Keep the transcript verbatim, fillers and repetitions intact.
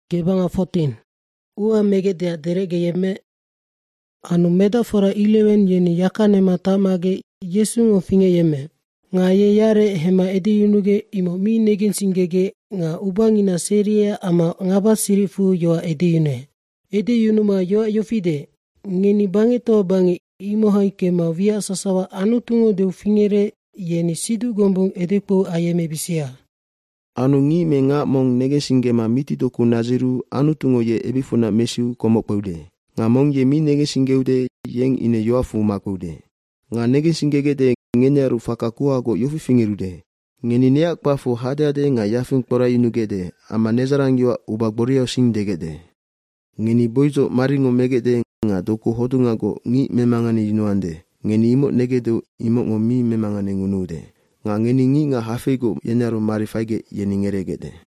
Gebanga fourteen. Ua megedea derege yeme. Anu metafora eleven yeni yakane matamage Yesu ngofinge yeme. Nga ye yare hema edi yunuge imo mi negin singege nga ubangina seria ama ngaba sirifu yoa edi yune. Edi yunuma yoa yofide. Ngeni bangi to bangi imo haike ma via sasawa anu tungo de ufingere yeni sidu gombong edekpo ayeme bisia. Anu ngi me nga mong nege singe ma miti toku naziru anu tungo ye ebifuna mesiu komok paude. Nga mong ye mi nege singeude yeng ine yoafu makude. Nga nege singege de ngene aru fakakua go yofi fingerude. Ngeni neak pafu hade-hade nga yafing pora inugede ama nezarang yoa ubagboria singdegede. Ngeni boizo maringo megede nga doku hodunga go ngi memangane yinuande. Ngeni imo negedo imo ngo mi memangane ngunude. Nga ngeni ngi nga hafego yenaru marifaige yeningeregede.